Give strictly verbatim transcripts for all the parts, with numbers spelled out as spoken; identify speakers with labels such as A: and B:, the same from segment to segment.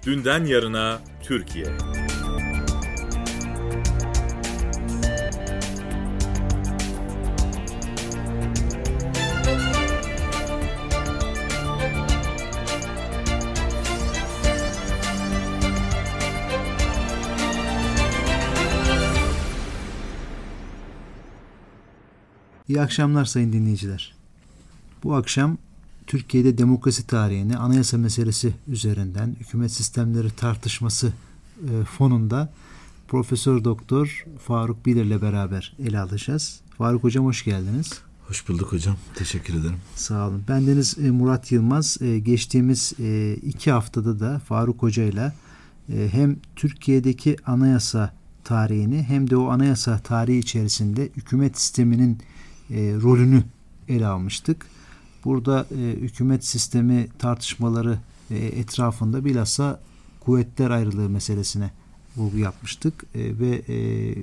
A: Dünden yarına Türkiye.
B: İyi akşamlar sayın dinleyiciler. Bu akşam Türkiye'de demokrasi tarihini anayasa meselesi üzerinden hükümet sistemleri tartışması e, fonunda Profesör Doktor Faruk Bilir ile beraber ele alacağız. Faruk Hocam hoş geldiniz.
C: Hoş bulduk hocam. Teşekkür ederim.
B: Sağ olun. Bendeniz e, Murat Yılmaz. E, geçtiğimiz e, iki haftada da Faruk Hoca ile e, hem Türkiye'deki anayasa tarihini hem de o anayasa tarihi içerisinde hükümet sisteminin e, rolünü ele almıştık. Burada e, hükümet sistemi tartışmaları e, etrafında bilhassa kuvvetler ayrılığı meselesine vurgu yapmıştık e, ve e,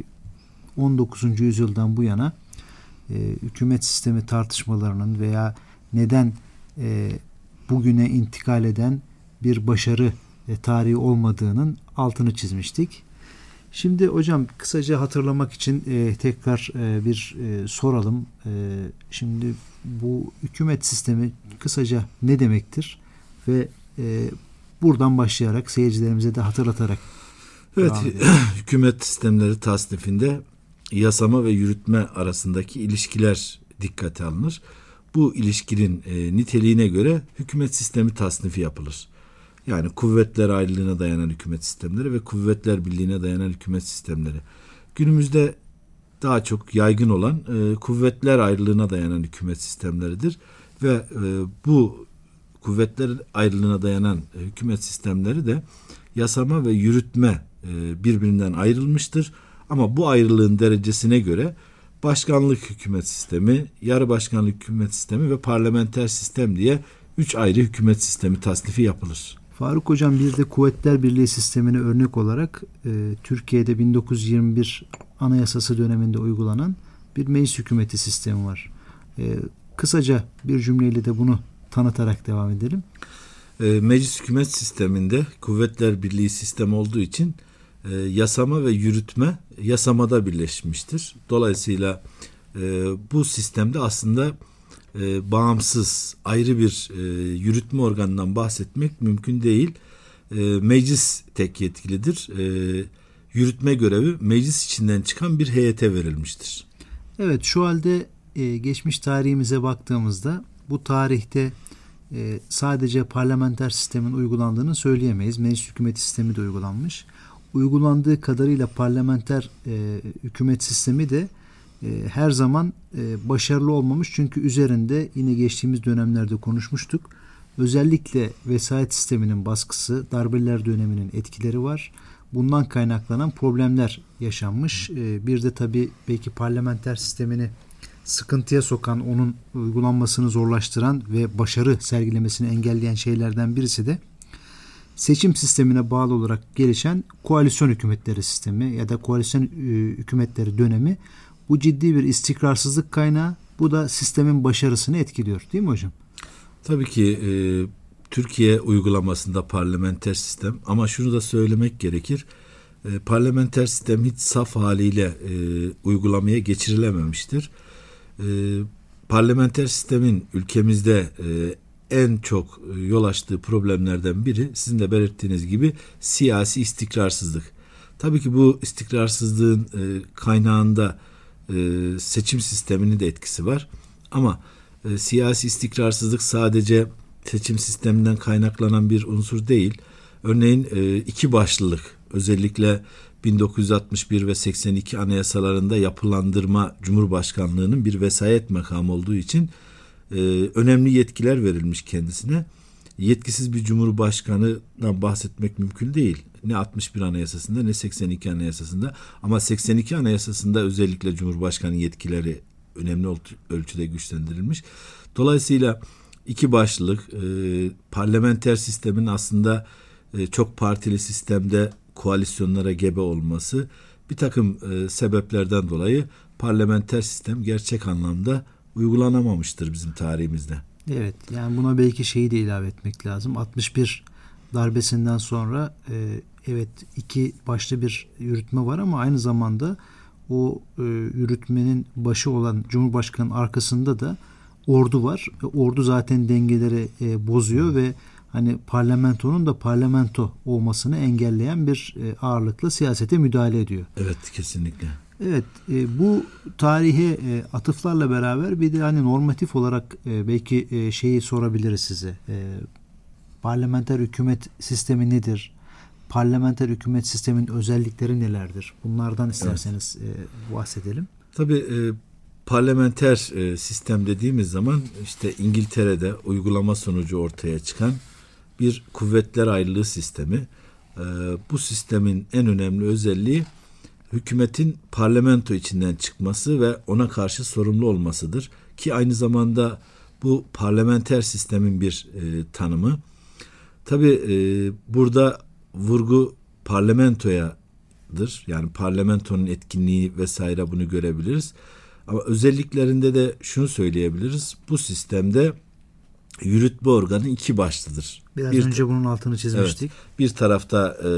B: on dokuzuncu yüzyıldan bu yana e, hükümet sistemi tartışmalarının veya neden e, bugüne intikal eden bir başarı e, tarihi olmadığının altını çizmiştik. Şimdi hocam kısaca hatırlamak için e, tekrar e, bir e, soralım. E, şimdi bu hükümet sistemi kısaca ne demektir ve e, buradan başlayarak seyircilerimize de hatırlatarak.
C: Evet, hükümet sistemleri tasnifinde yasama ve yürütme arasındaki ilişkiler dikkate alınır. Bu ilişkinin e, niteliğine göre hükümet sistemi tasnifi yapılır. Yani kuvvetler ayrılığına dayanan hükümet sistemleri ve kuvvetler birliğine dayanan hükümet sistemleri. Günümüzde daha çok yaygın olan e, kuvvetler ayrılığına dayanan hükümet sistemleridir. Ve e, bu kuvvetler ayrılığına dayanan e, hükümet sistemleri de yasama ve yürütme e, birbirinden ayrılmıştır. Ama bu ayrılığın derecesine göre başkanlık hükümet sistemi, yarı başkanlık hükümet sistemi ve parlamenter sistem diye üç ayrı hükümet sistemi tasnifi yapılır.
B: Faruk Hocam bir de Kuvvetler Birliği sistemine örnek olarak e, Türkiye'de bin dokuz yüz yirmi bir Anayasası döneminde uygulanan bir meclis hükümeti sistemi var. E, kısaca bir cümleyle de bunu tanıtarak devam edelim.
C: E, meclis hükümet sisteminde Kuvvetler Birliği sistem olduğu için e, yasama ve yürütme yasamada birleşmiştir. Dolayısıyla e, bu sistemde aslında E, bağımsız ayrı bir e, yürütme organından bahsetmek mümkün değil. E, meclis tek yetkilidir. E, yürütme görevi meclis içinden çıkan bir heyete verilmiştir.
B: Evet, şu halde e, geçmiş tarihimize baktığımızda bu tarihte e, sadece parlamenter sistemin uygulandığını söyleyemeyiz. Meclis hükümeti sistemi de uygulanmış. Uygulandığı kadarıyla parlamenter e, hükümet sistemi de her zaman başarılı olmamış, çünkü üzerinde yine geçtiğimiz dönemlerde konuşmuştuk. Özellikle vesayet sisteminin baskısı, darbeler döneminin etkileri var. Bundan kaynaklanan problemler yaşanmış. Bir de tabii belki parlamenter sistemini sıkıntıya sokan, onun uygulanmasını zorlaştıran ve başarı sergilemesini engelleyen şeylerden birisi de seçim sistemine bağlı olarak gelişen koalisyon hükümetleri sistemi ya da koalisyon hükümetleri dönemi. Bu ciddi bir istikrarsızlık kaynağı. Bu da sistemin başarısını etkiliyor, değil mi hocam?
C: Tabii ki e, Türkiye uygulamasında parlamenter sistem, ama şunu da söylemek gerekir. E, parlamenter sistem hiç saf haliyle e, uygulamaya geçirilememiştir. E, parlamenter sistemin ülkemizde e, en çok yol açtığı problemlerden biri, sizin de belirttiğiniz gibi, siyasi istikrarsızlık. Tabii ki bu istikrarsızlığın e, kaynağında Ee, seçim sisteminin de etkisi var. Ama e, siyasi istikrarsızlık sadece seçim sisteminden kaynaklanan bir unsur değil. Örneğin e, iki başlılık, özellikle bin dokuz yüz altmış bir ve seksen iki anayasalarında yapılandırma Cumhurbaşkanlığının bir vesayet makamı olduğu için e, önemli yetkiler verilmiş kendisine. Yetkisiz bir cumhurbaşkanından bahsetmek mümkün değil. Ne altmış bir anayasasında ne seksen iki anayasasında, ama seksen iki anayasasında özellikle cumhurbaşkanı yetkileri önemli ölçüde güçlendirilmiş. Dolayısıyla iki başlılık, e, parlamenter sistemin aslında e, çok partili sistemde koalisyonlara gebe olması, bir takım e, sebeplerden dolayı parlamenter sistem gerçek anlamda uygulanamamıştır bizim tarihimizde.
B: Evet, yani buna belki şeyi de ilave etmek lazım. altmış bir darbesinden sonra e, evet iki başlı bir yürütme var ama aynı zamanda o e, yürütmenin başı olan Cumhurbaşkanı'nın arkasında da ordu var. E, ordu zaten dengeleri e, bozuyor ve hani parlamentonun da parlamento olmasını engelleyen bir e, ağırlıkla siyasete müdahale ediyor.
C: Evet, kesinlikle.
B: Evet, e, bu tarihe e, atıflarla beraber bir de hani normatif olarak e, belki e, şeyi sorabiliriz size. E, parlamenter hükümet sistemi nedir? Parlamenter hükümet sistemin özellikleri nelerdir? Bunlardan isterseniz evet. e, bahsedelim.
C: Tabii e, parlamenter e, sistem dediğimiz zaman işte İngiltere'de uygulama sonucu ortaya çıkan bir kuvvetler ayrılığı sistemi. E, bu sistemin en önemli özelliği hükümetin parlamento içinden çıkması ve ona karşı sorumlu olmasıdır. Ki aynı zamanda bu parlamenter sistemin bir e, tanımı. Tabii e, burada vurgu parlamentoyadır. Yani parlamentonun etkinliği vesaire bunu görebiliriz. Ama özelliklerinde de şunu söyleyebiliriz. Bu sistemde yürütme organı iki başlıdır.
B: Biraz
C: bir,
B: önce bunun altını çizmiştik.
C: Evet, bir tarafta e,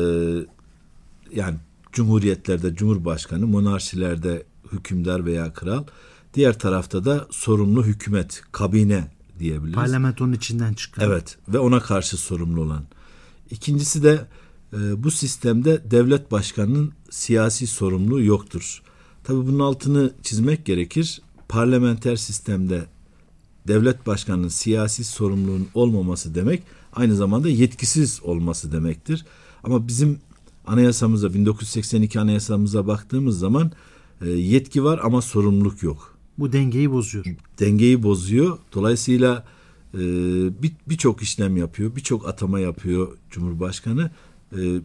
C: yani cumhuriyetlerde cumhurbaşkanı, monarşilerde hükümdar veya kral. Diğer tarafta da sorumlu hükümet, kabine diyebiliriz.
B: Parlamentonun içinden çıkan.
C: Evet ve ona karşı sorumlu olan. İkincisi de e, bu sistemde devlet başkanının siyasi sorumluluğu yoktur. Tabii bunun altını çizmek gerekir. Parlamenter sistemde devlet başkanının siyasi sorumluluğun olmaması demek aynı zamanda yetkisiz olması demektir. Ama bizim anayasamıza, bin dokuz yüz seksen iki anayasamıza baktığımız zaman e, yetki var ama sorumluluk yok.
B: Bu dengeyi bozuyor.
C: Dengeyi bozuyor. Dolayısıyla e, bir birçok işlem yapıyor, birçok atama yapıyor Cumhurbaşkanı. E,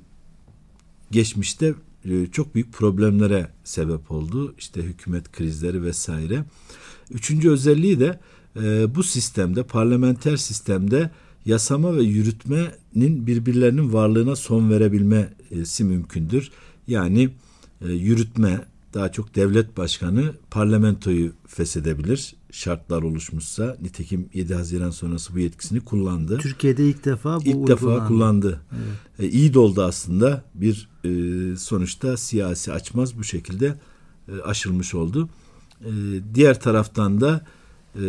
C: geçmişte e, çok büyük problemlere sebep oldu. İşte hükümet krizleri vesaire. Üçüncü özelliği de e, bu sistemde, parlamenter sistemde yasama ve yürütmenin birbirlerinin varlığına son verebilmesi mümkündür. Yani e, yürütme, daha çok devlet başkanı parlamentoyu feshedebilir. Şartlar oluşmuşsa. Nitekim yedi Haziran sonrası bu yetkisini kullandı.
B: Türkiye'de ilk defa bu
C: İlk defa kullandı.
B: Evet.
C: E, iyi doldu aslında. Bir e, sonuçta siyasi açmaz bu şekilde e, aşılmış oldu. E, diğer taraftan da e,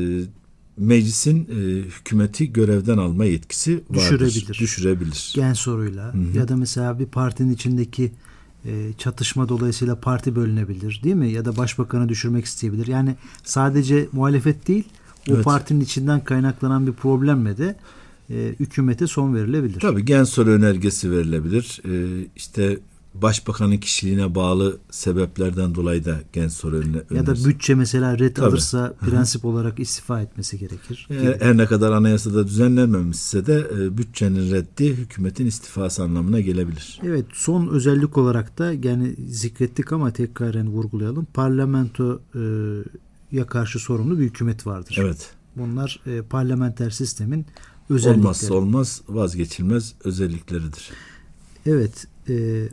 C: meclisin e, hükümeti görevden alma yetkisi vardır.
B: Düşürebilir.
C: Düşürebilir.
B: Gen soruyla Hı-hı. ya da mesela bir partinin içindeki e, çatışma dolayısıyla parti bölünebilir, değil mi? Ya da başbakanı düşürmek isteyebilir. Yani sadece muhalefet değil, o evet. partinin içinden kaynaklanan bir problemle de e, hükümete son verilebilir.
C: Tabii gen soru önergesi verilebilir. E, işte başbakanın kişiliğine bağlı sebeplerden dolayı da gen soru önergesi.
B: Ya da bütçe mesela red Tabii. alırsa prensip Hı-hı. olarak istifa etmesi gerekir.
C: Her, her ne kadar anayasada düzenlenmemişse de e, bütçenin reddi hükümetin istifası anlamına gelebilir.
B: Evet, son özellik olarak da yani zikrettik ama tekraren vurgulayalım. Parlamentoya karşı sorumlu bir hükümet vardır.
C: Evet.
B: Bunlar e, parlamenter sistemin özellikleri.
C: Olmazsa olmaz, vazgeçilmez özellikleridir.
B: Evet. E,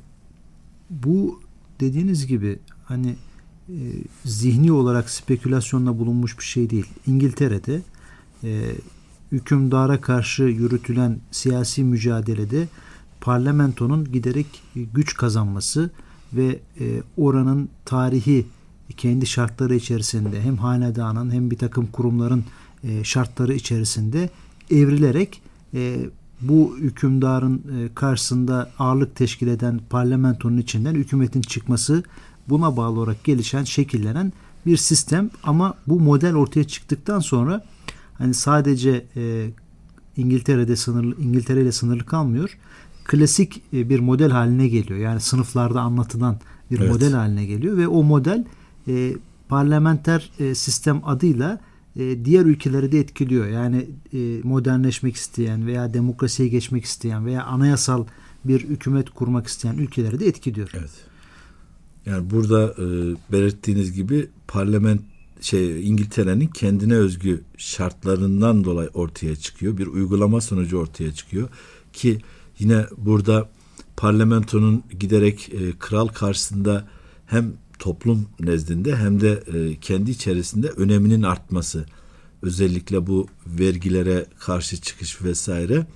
B: bu dediğiniz gibi hani e, zihni olarak spekülasyonla bulunmuş bir şey değil. İngiltere'de e, hükümdara karşı yürütülen siyasi mücadelede parlamentonun giderek güç kazanması ve e, oranın tarihi kendi şartları içerisinde hem hanedanın hem bir takım kurumların e, şartları içerisinde evrilerek e, bu hükümdarın karşısında ağırlık teşkil eden parlamentonun içinden hükümetin çıkması, buna bağlı olarak gelişen, şekillenen bir sistem. Ama bu model ortaya çıktıktan sonra hani sadece e, İngiltere'de sınırlı, İngiltere ile sınırlı kalmıyor. Klasik e, bir model haline geliyor. Yani sınıflarda anlatılan bir evet. model haline geliyor ve o model e, parlamenter e, sistem adıyla diğer ülkeleri de etkiliyor. Yani modernleşmek isteyen veya demokrasiye geçmek isteyen veya anayasal bir hükümet kurmak isteyen ülkeleri de etkiliyor.
C: Evet. Yani burada e, belirttiğiniz gibi parlament şey İngiltere'nin kendine özgü şartlarından dolayı ortaya çıkıyor. Bir uygulama sonucu ortaya çıkıyor ki yine burada parlamentonun giderek e, kral karşısında hem toplum nezdinde hem de e, kendi içerisinde öneminin artması, özellikle bu vergilere karşı çıkış vesaire,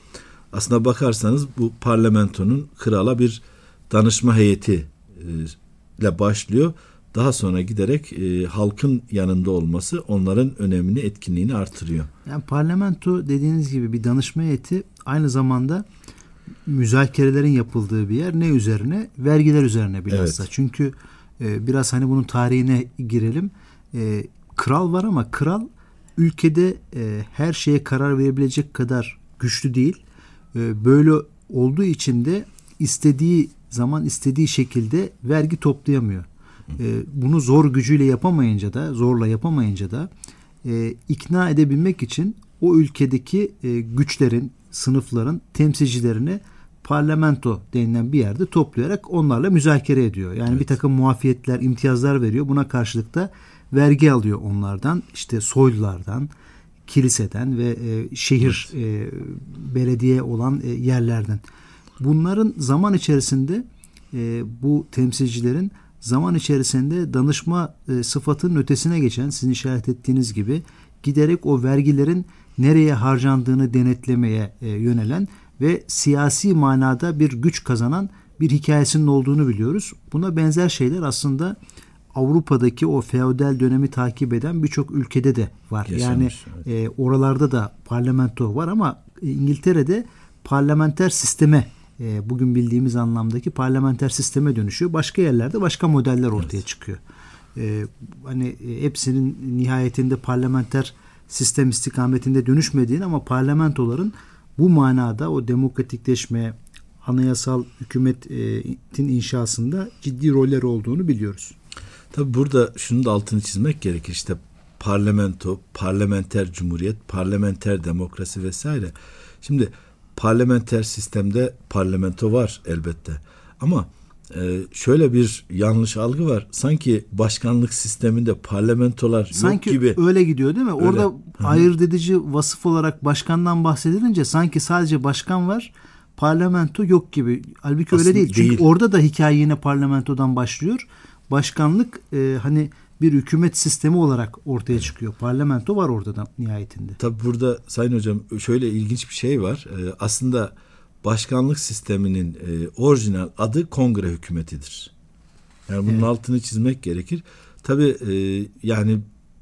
C: aslına bakarsanız bu parlamentonun krala bir danışma heyeti e, ile başlıyor. Daha sonra giderek e, halkın yanında olması onların önemini, etkinliğini artırıyor.
B: Yani parlamento dediğiniz gibi bir danışma heyeti, aynı zamanda müzakerelerin yapıldığı bir yer. Ne üzerine? Vergiler üzerine bilhassa. Evet. Çünkü e, biraz hani bunun tarihine girelim. E, kral var ama kral ülkede e, her şeye karar verebilecek kadar güçlü değil. E, böyle olduğu için de istediği zaman istediği şekilde vergi toplayamıyor. E, bunu zor gücüyle yapamayınca da, zorla yapamayınca da e, ikna edebilmek için o ülkedeki e, güçlerin, sınıfların temsilcilerini parlamento denilen bir yerde toplayarak onlarla müzakere ediyor. Yani evet. bir takım muafiyetler, imtiyazlar veriyor. Buna karşılık da vergi alıyor onlardan. İşte soylulardan, kiliseden ve e, şehir evet. e, belediye olan e, yerlerden. Bunların zaman içerisinde e, bu temsilcilerin zaman içerisinde danışma e, sıfatının ötesine geçen, sizin işaret ettiğiniz gibi giderek o vergilerin nereye harcandığını denetlemeye e, yönelen ve siyasi manada bir güç kazanan bir hikayesinin olduğunu biliyoruz. Buna benzer şeyler aslında Avrupa'daki o feodal dönemi takip eden birçok ülkede de var. Yaşamış, yani evet. e, oralarda da parlamento var ama İngiltere'de parlamenter sisteme, e, bugün bildiğimiz anlamdaki parlamenter sisteme dönüşüyor. Başka yerlerde başka modeller ortaya evet. çıkıyor. E, hani e, hepsinin nihayetinde parlamenter sistem istikametinde dönüşmediğini ama parlamentoların bu manada o demokratikleşme, anayasal hükümetin inşasında ciddi roller olduğunu biliyoruz.
C: Tabii burada şunun da altını çizmek gerekir. İşte parlamento, parlamenter cumhuriyet, parlamenter demokrasi vesaire. Şimdi parlamenter sistemde parlamento var elbette. Ama e, şöyle bir yanlış algı var. Sanki başkanlık sisteminde parlamentolar
B: sanki
C: yok gibi.
B: Sanki öyle gidiyor değil mi? Öyle. Orada Hı-hı. ayırt edici vasıf olarak başkandan bahsedilince sanki sadece başkan var, parlamento yok gibi. Halbuki aslında öyle değil. Çünkü değil. Orada da hikaye yine parlamentodan başlıyor. Başkanlık e, hani bir hükümet sistemi olarak ortaya evet. çıkıyor. Parlamento var orada da nihayetinde.
C: Tabii burada Sayın Hocam şöyle ilginç bir şey var. Ee, aslında başkanlık sisteminin e, orijinal adı kongre hükümetidir. Yani bunun evet. altını çizmek gerekir. Tabii e, yani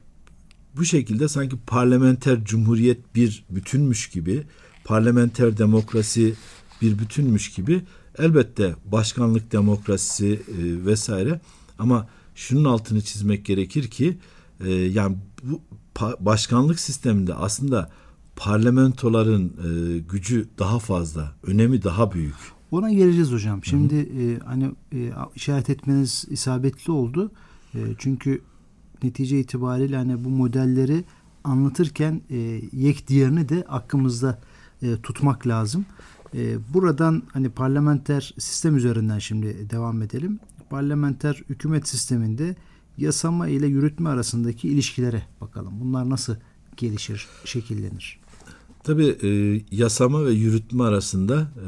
C: bu şekilde sanki parlamenter cumhuriyet bir bütünmüş gibi, parlamenter demokrasi bir bütünmüş gibi, elbette başkanlık demokrasisi e, vesaire. Ama şunun altını çizmek gerekir ki e, yani bu pa- başkanlık sisteminde aslında parlamentoların e, gücü daha fazla, önemi daha büyük.
B: Ona geleceğiz hocam. Şimdi e, hani e, işaret etmeniz isabetli oldu. E, çünkü netice itibariyle hani bu modelleri anlatırken e, yek diğerini de aklımızda e, tutmak lazım. E, buradan hani parlamenter sistem üzerinden şimdi devam edelim. Parlamenter hükümet sisteminde yasama ile yürütme arasındaki ilişkilere bakalım. Bunlar nasıl gelişir, şekillenir?
C: Tabii e, yasama ve yürütme arasında e,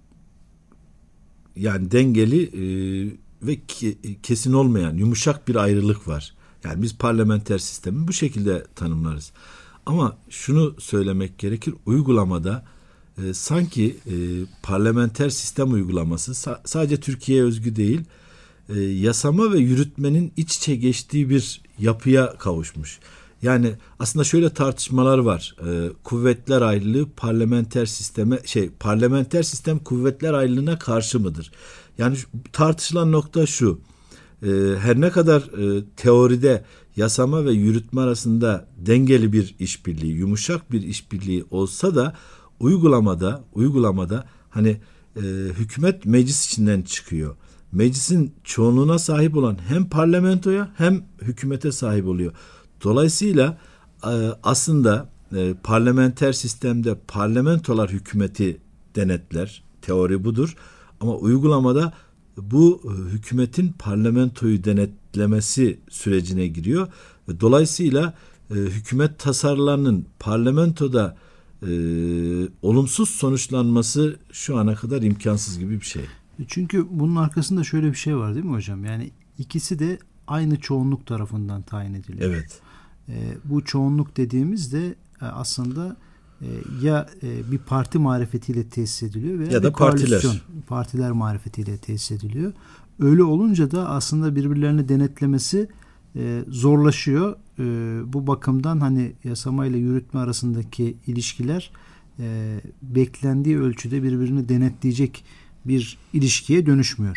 C: yani dengeli e, ve ke, kesin olmayan yumuşak bir ayrılık var. Yani biz parlamenter sistemi bu şekilde tanımlarız. Ama şunu söylemek gerekir, uygulamada e, sanki e, parlamenter sistem uygulaması sa- sadece Türkiye'ye özgü değil, e, yasama ve yürütmenin iç içe geçtiği bir yapıya kavuşmuş. Yani aslında şöyle tartışmalar var. E, kuvvetler ayrılığı parlamenter sisteme şey parlamenter sistem kuvvetler ayrılığına karşı mıdır? Yani tartışılan nokta şu. E, her ne kadar e, teoride yasama ve yürütme arasında dengeli bir işbirliği, yumuşak bir işbirliği olsa da uygulamada uygulamada hani e, hükümet meclis içinden çıkıyor. Meclisin çoğunluğuna sahip olan hem parlamentoya hem hükümete sahip oluyor. Dolayısıyla aslında parlamenter sistemde parlamentolar hükümeti denetler. Teori budur. Ama uygulamada bu hükümetin parlamentoyu denetlemesi sürecine giriyor. Dolayısıyla hükümet tasarılarının parlamentoda e, olumsuz sonuçlanması şu ana kadar imkansız gibi bir şey.
B: Çünkü bunun arkasında şöyle bir şey var değil mi hocam? Yani ikisi de aynı çoğunluk tarafından tayin ediliyor.
C: Evet.
B: E, bu çoğunluk dediğimiz de e, aslında e, ya e, bir parti marifetiyle tesis ediliyor veya
C: ya da
B: bir koalisyon,
C: partiler.
B: partiler marifetiyle tesis ediliyor. Öyle olunca da aslında birbirlerini denetlemesi e, zorlaşıyor. E, bu bakımdan hani yasama ile yürütme arasındaki ilişkiler e, beklendiği ölçüde birbirini denetleyecek bir ilişkiye dönüşmüyor.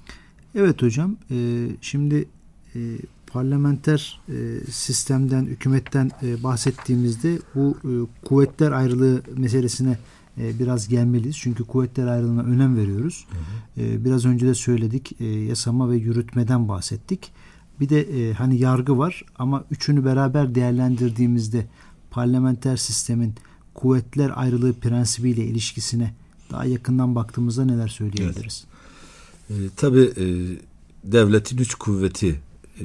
B: Evet hocam, e, şimdi e, parlamenter e, sistemden, hükümetten e, bahsettiğimizde bu e, kuvvetler ayrılığı meselesine e, biraz gelmeliyiz. Çünkü kuvvetler ayrılığına önem veriyoruz. Hı hı. E, biraz önce de söyledik, e, yasama ve yürütmeden bahsettik. Bir de e, hani yargı var ama üçünü beraber değerlendirdiğimizde parlamenter sistemin kuvvetler ayrılığı prensibiyle ilişkisine daha yakından baktığımızda neler söyleyebiliriz?
C: Evet. E, tabii e, devletin üç kuvveti e,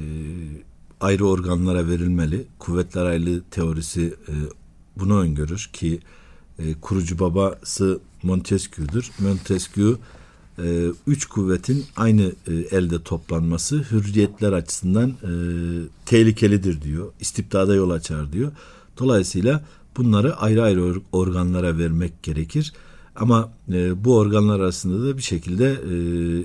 C: ayrı organlara verilmeli. Kuvvetler ayrılığı teorisi e, bunu öngörür ki e, kurucu babası Montesquieu'dur. Montesquieu e, üç kuvvetin aynı e, elde toplanması hürriyetler açısından e, tehlikelidir diyor. İstibdada yol açar diyor. Dolayısıyla bunları ayrı ayrı organlara vermek gerekir. Ama e, bu organlar arasında da bir şekilde e,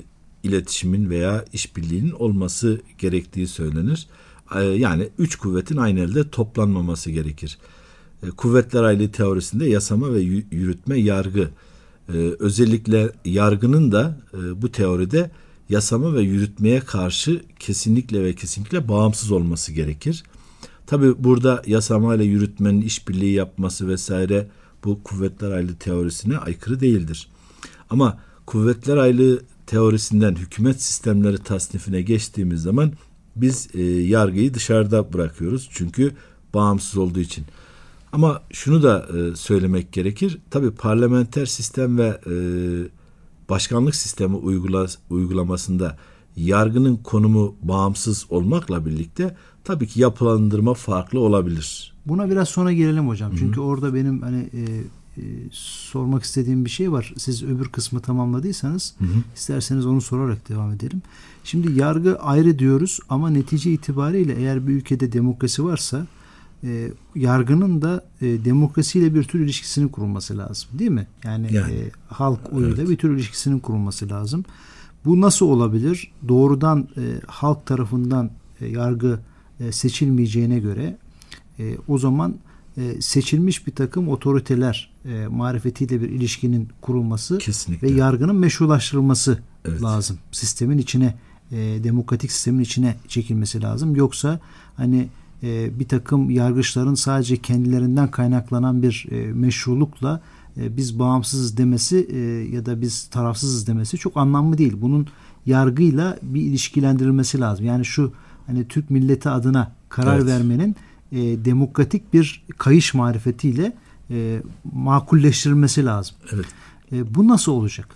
C: iletişimin veya işbirliğinin olması gerektiği söylenir. E, yani üç kuvvetin aynı elde toplanmaması gerekir. E, kuvvetler ayrılığı teorisinde yasama ve yürütme, yargı. E, özellikle yargının da e, bu teoride yasama ve yürütmeye karşı kesinlikle ve kesinlikle bağımsız olması gerekir. Tabii burada yasama ile yürütmenin işbirliği yapması vesaire bu kuvvetler ayrılığı teorisine aykırı değildir. Ama kuvvetler ayrılığı teorisinden hükümet sistemleri tasnifine geçtiğimiz zaman biz e, yargıyı dışarıda bırakıyoruz. Çünkü bağımsız olduğu için. Ama şunu da e, söylemek gerekir. Tabii parlamenter sistem ve e, başkanlık sistemi uygula, uygulamasında yargının konumu bağımsız olmakla birlikte tabii ki yapılandırma farklı olabilir.
B: Buna biraz sonra gelelim hocam. Hı-hı. Çünkü orada benim hani e, e, sormak istediğim bir şey var. Siz öbür kısmı tamamladıysanız Hı-hı. isterseniz onu sorarak devam edelim. Şimdi yargı ayrı diyoruz ama netice itibariyle eğer bir ülkede demokrasi varsa e, yargının da e, demokrasiyle bir tür ilişkisinin kurulması lazım. Değil mi? Yani, yani. E, halk oyuyla evet. bir tür ilişkisinin kurulması lazım. Bu nasıl olabilir? Doğrudan e, halk tarafından e, yargı e, seçilmeyeceğine göre e, o zaman e, seçilmiş bir takım otoriteler e, marifetiyle bir ilişkinin kurulması Kesinlikle. Ve yargının meşrulaştırılması evet. lazım. Sistemin içine, e, demokratik sistemin içine çekilmesi lazım. Yoksa hani e, bir takım yargıçların sadece kendilerinden kaynaklanan bir e, meşrulukla e, biz bağımsızız demesi e, ya da biz tarafsızız demesi çok anlamlı değil. Bunun yargıyla bir ilişkilendirilmesi lazım. Yani şu hani Türk milleti adına karar evet. vermenin e, demokratik bir kayış marifetiyle e, makulleştirilmesi lazım. Evet. E, bu nasıl olacak?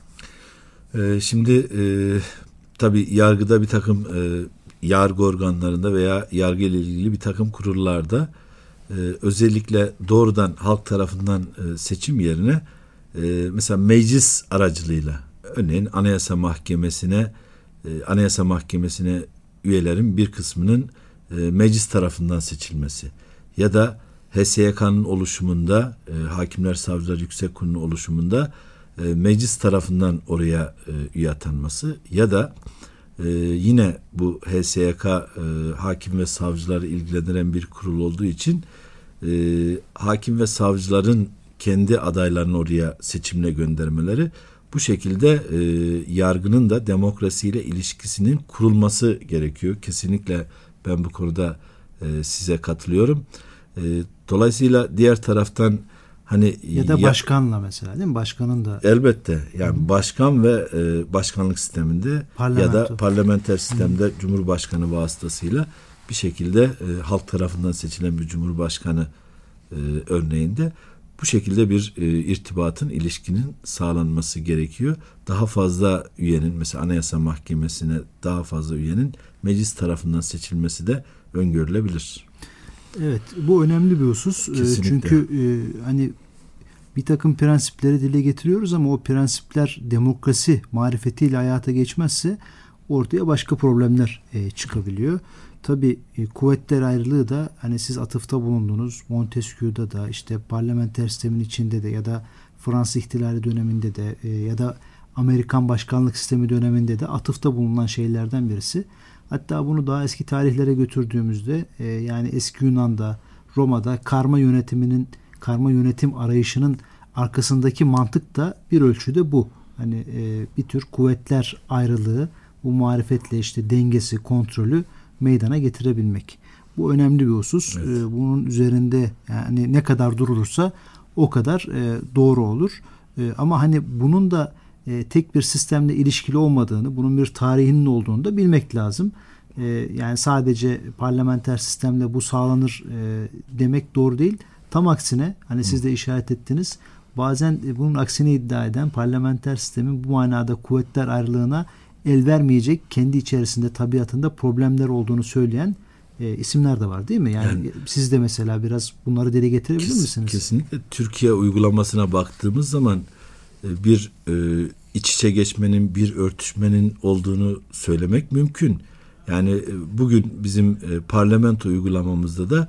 C: E, şimdi e, tabii yargıda bir takım e, yargı organlarında veya yargı ile ilgili bir takım kurullarda e, özellikle doğrudan halk tarafından e, seçim yerine e, mesela meclis aracılığıyla örneğin Anayasa Mahkemesi'ne e, Anayasa Mahkemesi'ne üyelerin bir kısmının e, meclis tarafından seçilmesi ya da H S Y K'nın oluşumunda e, Hakimler Savcılar Yüksek Kurulu'nun oluşumunda e, meclis tarafından oraya e, üye atanması ya da e, yine bu H S Y K e, hakim ve savcıları ilgilendiren bir kurul olduğu için e, hakim ve savcıların kendi adaylarını oraya seçimle göndermeleri bu şekilde e, yargının da demokrasiyle ilişkisinin kurulması gerekiyor. Kesinlikle ben bu konuda e, size katılıyorum. E, dolayısıyla diğer taraftan hani
B: ya da başkanla ya, mesela değil mi? Başkanın da
C: elbette yani Hı. başkan ve e, başkanlık sisteminde Parlamento. Ya da parlamenter sistemde Hı. Cumhurbaşkanı vasıtasıyla bir şekilde e, halk tarafından seçilen bir cumhurbaşkanı e, örneğinde bu şekilde bir e, irtibatın, ilişkinin sağlanması gerekiyor. Daha fazla üyenin, mesela Anayasa Mahkemesi'ne daha fazla üyenin meclis tarafından seçilmesi de öngörülebilir.
B: Evet, bu önemli bir husus. Kesinlikle. Çünkü e, hani bir takım prensipleri dile getiriyoruz ama o prensipler demokrasi marifetiyle hayata geçmezse ortaya başka problemler e, çıkabiliyor. Tabii e, kuvvetler ayrılığı da hani siz atıfta bulundunuz. Montesquieu'da da işte parlamenter sistemin içinde de ya da Fransız ihtilali döneminde de e, ya da Amerikan başkanlık sistemi döneminde de atıfta bulunan şeylerden birisi. Hatta bunu daha eski tarihlere götürdüğümüzde e, yani eski Yunan'da, Roma'da karma yönetiminin, karma yönetim arayışının arkasındaki mantık da bir ölçüde bu. Hani e, bir tür kuvvetler ayrılığı, bu marifetle işte dengesi, kontrolü meydana getirebilmek. Bu önemli bir husus. Evet. E, bunun üzerinde yani ne kadar durulursa o kadar e, doğru olur. E, ama hani bunun da e, tek bir sistemle ilişkili olmadığını, bunun bir tarihinin olduğunu da bilmek lazım. E, yani sadece parlamenter sistemle bu sağlanır e, demek doğru değil. Tam aksine hani siz de işaret ettiniz. Bazen e, bunun aksini iddia eden parlamenter sistemin bu manada kuvvetler ayrılığına el vermeyecek, kendi içerisinde tabiatında problemler olduğunu söyleyen e, isimler de var değil mi? Yani, yani siz de mesela biraz bunları dile getirebilir kes, misiniz?
C: Kesinlikle. Türkiye uygulamasına baktığımız zaman e, bir e, iç içe geçmenin, bir örtüşmenin olduğunu söylemek mümkün. Yani e, bugün bizim e, parlamento uygulamamızda da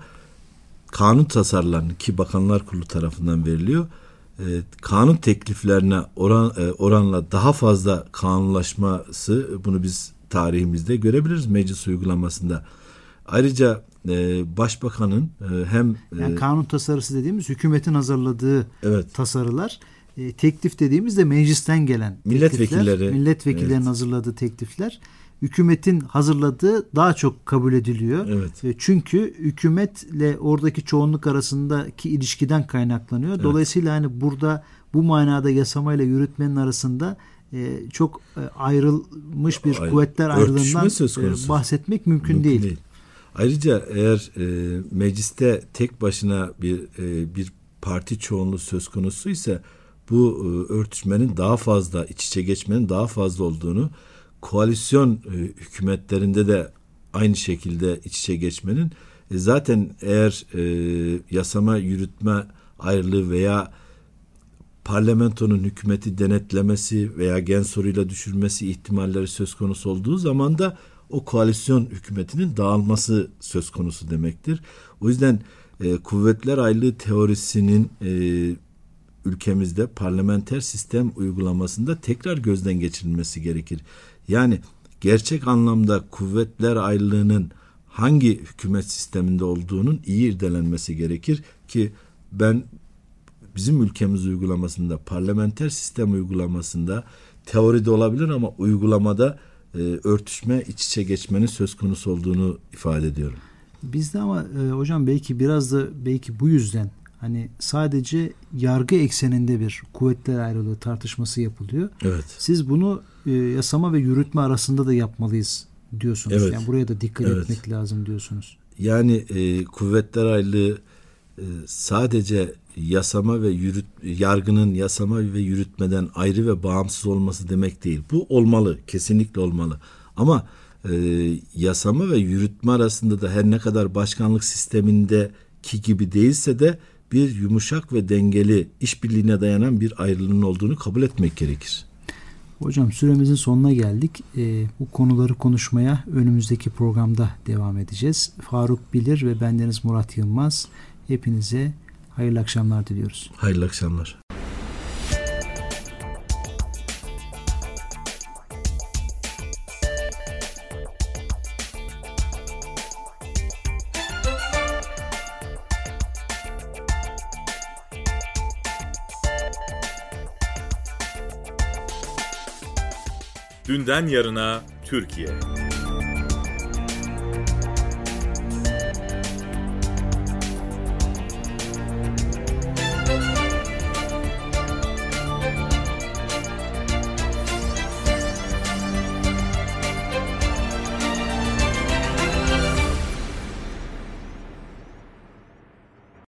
C: kanun tasarılarının ki Bakanlar Kurulu tarafından veriliyor. E, kanun tekliflerine oran, e, oranla daha fazla kanunlaşması, bunu biz tarihimizde görebiliriz meclis uygulamasında. Ayrıca e, Başbakanın e, hem
B: yani kanun tasarısı dediğimiz hükümetin hazırladığı evet. tasarılar, e, teklif dediğimiz de meclisten gelen
C: milletvekilleri,
B: milletvekillerinin evet. hazırladığı teklifler. Hükümetin hazırladığı daha çok kabul ediliyor.
C: Evet.
B: Çünkü hükümetle oradaki çoğunluk arasındaki ilişkiden kaynaklanıyor. Evet. Dolayısıyla hani burada bu manada yasamayla yürütmenin arasında e, çok e, ayrılmış bir Ay, kuvvetler ayrılığından e, bahsetmek mümkün, mümkün değil. değil.
C: Ayrıca eğer e, mecliste tek başına bir e, bir parti çoğunluğu söz konusu ise bu e, örtüşmenin daha fazla, iç içe geçmenin daha fazla olduğunu, koalisyon e, hükümetlerinde de aynı şekilde iç içe geçmenin e, zaten eğer e, yasama yürütme ayrılığı veya parlamentonun hükümeti denetlemesi veya gen soruyla düşürmesi ihtimalleri söz konusu olduğu zaman da o koalisyon hükümetinin dağılması söz konusu demektir. O yüzden e, kuvvetler ayrılığı teorisinin e, ülkemizde parlamenter sistem uygulamasında tekrar gözden geçirilmesi gerekir. Yani gerçek anlamda kuvvetler ayrılığının hangi hükümet sisteminde olduğunun iyi irdelenmesi gerekir ki ben bizim ülkemiz uygulamasında, parlamenter sistem uygulamasında teoride olabilir ama uygulamada e, örtüşme, iç içe geçmenin söz konusu olduğunu ifade ediyorum.
B: Bizde ama e, hocam belki biraz da belki bu yüzden hani sadece yargı ekseninde bir kuvvetler ayrılığı tartışması yapılıyor.
C: Evet.
B: Siz bunu e, yasama ve yürütme arasında da yapmalıyız diyorsunuz.
C: Evet.
B: Yani buraya da dikkat
C: evet.
B: etmek lazım diyorsunuz.
C: Yani e, kuvvetler ayrılığı e, sadece yasama ve yürüt, yargının yasama ve yürütmeden ayrı ve bağımsız olması demek değil. Bu olmalı, kesinlikle olmalı. Ama e, yasama ve yürütme arasında da her ne kadar başkanlık sistemindeki gibi değilse de bir yumuşak ve dengeli işbirliğine dayanan bir ayrılığın olduğunu kabul etmek gerekir.
B: Hocam süremizin sonuna geldik. E, bu konuları konuşmaya önümüzdeki programda devam edeceğiz. Faruk Bilir ve bendeniz Murat Yılmaz. Hepinize hayırlı akşamlar diliyoruz.
C: Hayırlı akşamlar.
A: Dünden yarına Türkiye.